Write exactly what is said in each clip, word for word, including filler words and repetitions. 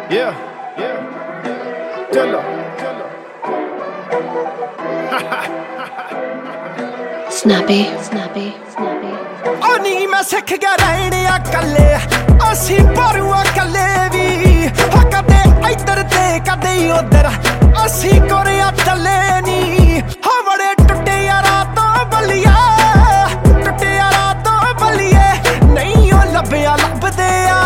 Yeah, yeah. Tell her. Snappy, snappy, snappy. Oh ਨੀ ਮੈਂ ਸਿੱਖ ਗਿਆ ਰਹਿਣਿਆ ਕੱਲੇ ਅਸੀਂ ਪਰੂਆ ਕੱਲੇ ਵੀ ਹੋ ਕਦੇ ਇੱਧਰ ਤੇ ਕਦੇ ਉੱਧਰ ਅਸੀਂ ਕੋਰਿਆ ਚੱਲੇ ਨੀ ਹੋ ਬੜੇ ਟੁੱਟੇ ਯਾਰਾਂ ਤੋਂ ਬੱਲੀਆ ਟੁੱਟੇ ਯਾਰਾਂ ਤੋਂ ਬੱਲੀਏ ਨਹੀਂ ਉਹ ਲੱਭਿਆ ਲੱਭਦੇ ਆ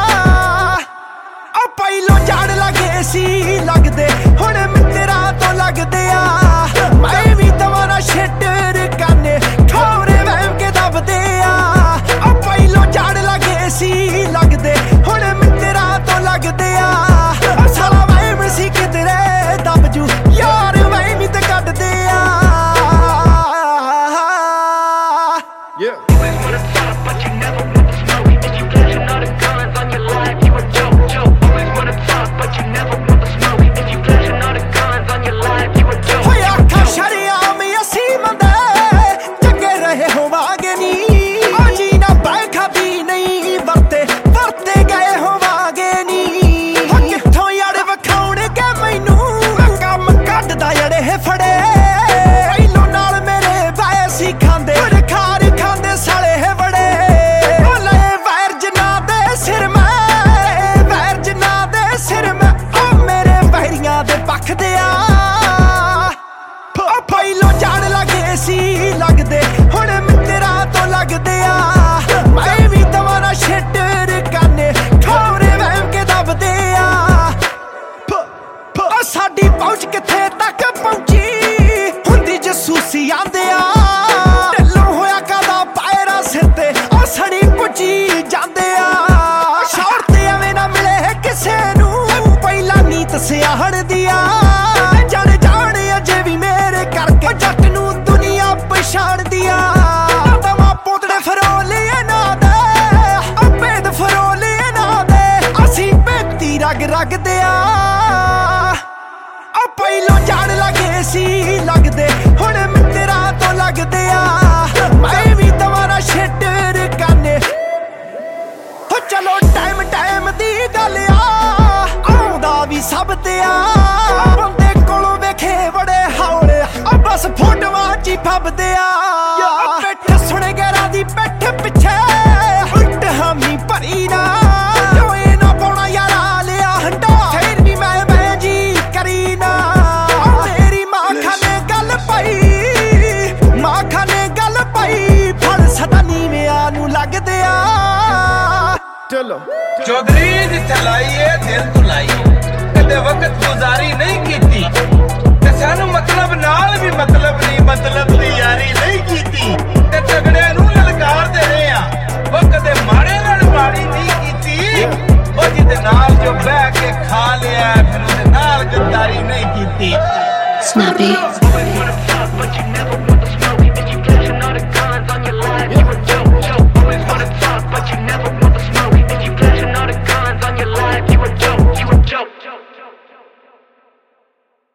ਉਹ ਪਹਿਲੋਂ ਝਾੜ ਲੱਗੇ ਸੀ ਲੱਗਦੇ ਹੁਣ ਮਿੱਤਰਾਂ ਤੋਂ ਲੱਗਦੇ ਆ ਮੈਂ ਵੀ ਦੁਬਾਰਾ ਛੇਟਰ ਕਾਨੇ ਖੌਰੇ ਵਹਿਮ ਕੇ ਦੱਬਦੇ ਆ ਉਹ ਪਹਿਲੋਂ ਝਾੜ ਲੱਗੇ ਸੀ ਲੱਗਦੇ ਹੁਣ ਮਿੱਤਰਾਂ ਤੋਂ ਲੱਗਦੇ ਆ ਸਾਲਾ ਵਹਿਮ ਸੀ ਕਿਧਰੇ ਦੱਬ ਜੂ ਯਾਰ ਵਹਿਮ ਤੇ ਕੱਢਦੇ ਆ Yeah. ਲੱਗਦੇ ਹੁਣ ਮਿੱਤਰਾਂ ਤੋਂ ਲੱਗਦੇ ਆ ਮੈਂ ਵੀ ਦੁਬਾਰਾ ਛੇਟਰ ਕਾਨੇ ਖੌਰੇ ਵਹਿਮ ਕੇ ਦੱਬਦੇ ਆ ਸਾਡੀ ਪਹੁੰਚ ਕਿੱਥੇ ਤੱਕ ਪਹੁੰਚੀ ਹੁੰਦੀ ਜਸੂਸੀ ਆਂਦੇ ਆ ਢਿੱਲੋਂ ਹੋਇਆ ਕਾਦਾ ਪਾਇਰਾ ਸਿਰ ਤੇ ਉਹ ਸੜੀ ਪੁੱਜੀ ਜਾਂਦੇ ਆ ਸ਼ੌਰ ਤੇ ਐਵੇਂ ਨਾ ਮਿਲੇ ਕਿਸੇ ਨੂੰ ਪਹਿਲਾਂ ਨੀਤ ਸਿਆਹਣ ਦੀਆਂ ਜੜ ਜਾਣ ਅਜੇ ਵੀ ਮੇਰੇ ਕਰਕੇ ਜੱਟ ਨੂੰ ਪਛਾਣਦੀਆਂ ਦਮਾ ਪੋਤੜੇ ਫਰੋਲੇ ਨਾ ਦੇ ਅਬੇਦ ਫਰੋਲੇ ਨਾ ਦੇ ਅਸੀਂ ਬੇਤੀ ਰਗ ਰਗਦੇ ਆ ਉਹ ਪਹਿਲੋਂ ਝਾੜ ਲੱਗੇ ਸੀ ਲੱਗਦੇ ਹੁਣ ਮਿੱਤਰਾਂ ਤੋਂ ਲੱਗਦੇ ਆ ਮੈਂ ਵੀ ਦੁਬਾਰਾ ਛੇਟਰ ਕਾਨੇ ਹੋ ਚਲੋ ਟਾਈਮ ਟਾਈਮ ਦੀ ਗੱਲ ਆ ਆਉਂਦਾ ਵੀ ਸਭ ਤੇ ਆ ਬੰਦੇ ਕੋਲੋਂ ਵੇਖੇ ਬੜੇ ਹੌਲੇ ਆ ਬਸ ਫੋਟੋਆਂ ਚ ਹੀ ਫੱਬਦੇ ਆ ਪਿੱਠ ਸੁਣ ਗੈਰਾਂ ਦੀ ਪਿੱਠ ਪਿੱਛੇ ਉਲਟ ਹਾਮੀ ਭਰੀ ਨਾ ਓਏ ਨਾ ਪਾਉਣਾ ਯਾਰਾ ਲਿਆ ਹੰਡਾ ਫੇਰ ਵੀ ਮੈਂ ਮੈਂ ਜੀ ਕਰੀ ਨਾ ਮੇਰੀ ਮਾਂ ਖਾਨੇ ਗੱਲ ਪਈ ਮਾਂ ਖਾਨੇ ਗੱਲ ਪਈ ਫਲ ਸਦਾ ਨੀਵਿਆਂ ਨੂੰ ਲੱਗਦੇ ਆ ਚਲੋ ਚੌਧਰੀ ਜਿੱਥੇ ਲਾਈਏ ਦਿਲ ਤੋਂ ਲਾਈਏ ਕਦੇ ਵਕਤ ਗੁਜ਼ਾਰੀ ਨਹੀਂ ਕੀਤੀ ਤੇ ਸਾਨੂੰ ਮਤਲਬ ਨਾਲ ਵੀ ਮਤਲਬ ਨਹੀਂ ਮਤਲਬ ਦੀ ਯਾਰੀ ਨਹੀਂ ਕੀਤੀ ਤੇ ਤਗੜਿਆਂ ਨੂੰ ਲਲਕਾਰਦੇ ਰਹੇ ਆ ਉਹ ਕਦੇ ਮਾੜੇ ਨਾਲ ਮਾੜੀ ਨਹੀਂ ਕੀਤੀ ਉਹ ਜਿਹਦੇ ਨਾਲ ਜੋ ਬਹਿ ਕੇ ਖਾ ਲਿਆ ਫਿਰ ਉਹਦੇ ਨਾਲ ਗੱਦਾਰੀ ਨਹੀਂ ਕੀਤੀ Snappy.